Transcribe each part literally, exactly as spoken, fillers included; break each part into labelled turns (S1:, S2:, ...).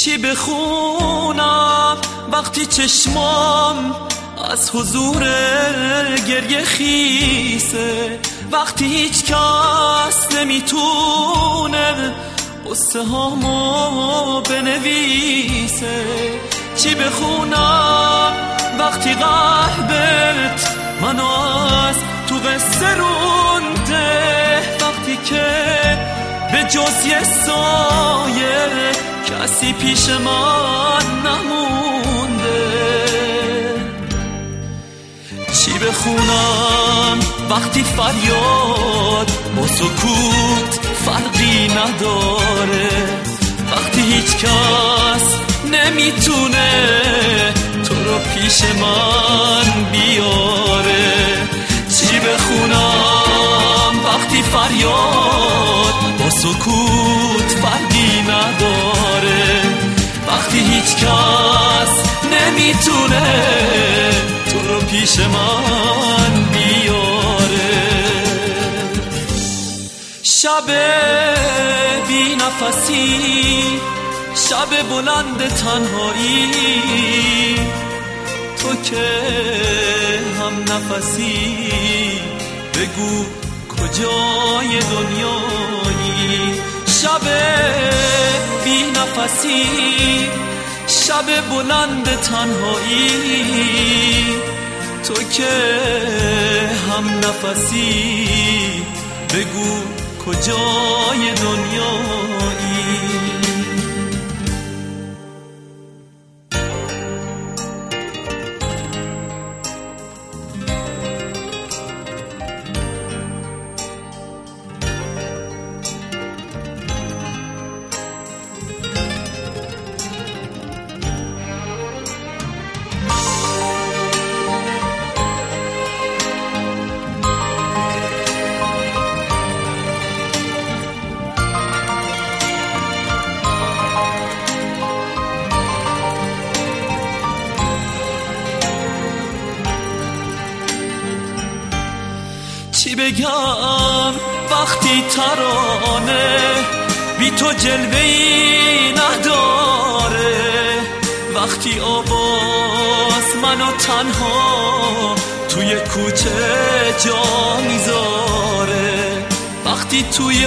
S1: چی بخونم وقتی چشمام از حضور گریه خیسه، وقتی هیچ کس نمیتونه قصه هامو بنویسه. چی بخونم وقتی قلبت منو از تو قصه رونده، وقتی که به جز یه سایه کسی پیش من نمونده. چی بخونم وقتی فریاد با سکوت فرقی نداره، وقتی هیچ کس نمیتونه تو رو پیش من بیاره. چی بخونم وقتی فریاد با سکوت فرقی نداره، وقتی هیچ کس نمیتونه تو رو پیش من بیاره. شب بی نفسی، شب بلند تنهایی، تو که هم نفسی بگو کجای دنیایی. شب بی نفسی، شب بلند تنهایی، تو که هم نفسی بگو کجای دنیایی. چی بگم وقتی ترانه بی تو جلوه‌ای نداره، وقتی آواز منو تنها توی کوچه جا میذاره، وقتی توی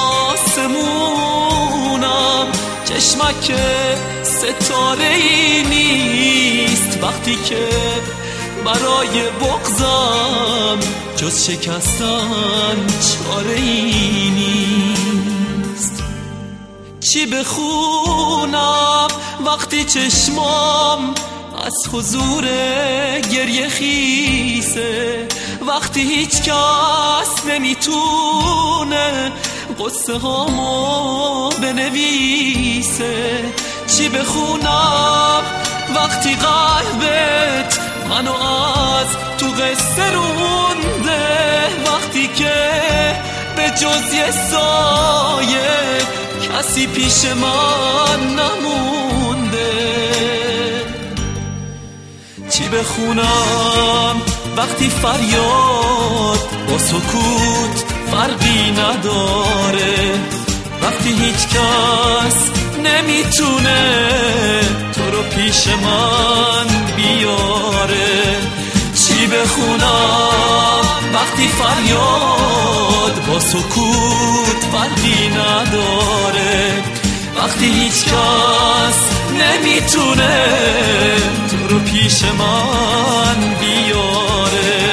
S1: آسمونم چشمک ستاره‌ای نیست، وقتی که برای بغضم جز شکستن چاره‌ای نیست. چی بخونم وقتی چشمام از حضور گریه خیسه، وقتی هیچ کس نمیتونه قصه هامو بنویسه. چی بخونم وقتی قلبت منو از تو قصه رونده، وقتی که به جز یه سایه کسی پیش من نمونده. چی بخونم وقتی فریاد با سکوت فرقی نداره، وقتی هیچ کس نمیتونه تو رو پیش من بیاره. چی بخونم وقتی فریاد با سکوت فرقی نداره، وقتی هیچ کس نمیتونه تو رو پیش من بیاره.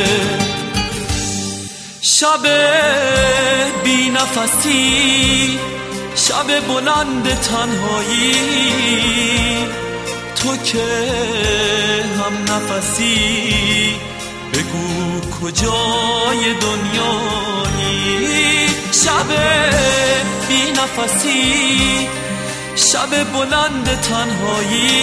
S1: شب بی نفسی، شب بلند تنهایی، تو که هم نفسی بگو کجای دنیایی. شب بی نفسی، شب بلند تنهایی،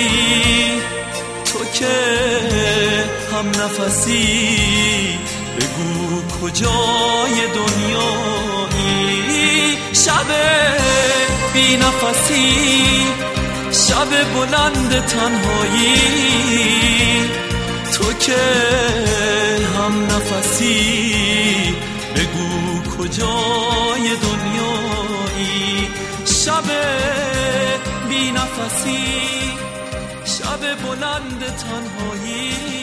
S1: تو که هم نفسی بگو کجای دنیایی. شب بی نفسی، شب بلند تنهایی، تو که هم نفسی بگو کجای دنیایی. شب بی بی نفسی، شب بلند تنهایی